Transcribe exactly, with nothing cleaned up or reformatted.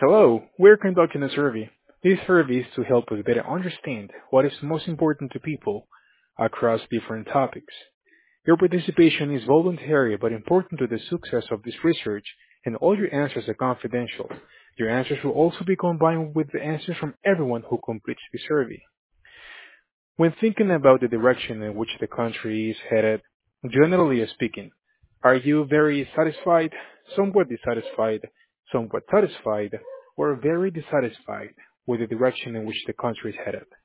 Hello, we're conducting a survey. This survey is to help us better understand what is most important to people across different topics. Your participation is voluntary but important to the success of this research, and all your answers are confidential. Your answers will also be combined with the answers from everyone who completes the survey. When thinking about the direction in which the country is headed, generally speaking, are you very satisfied, somewhat dissatisfied, somewhat satisfied, or very dissatisfied with the direction in which the country is headed?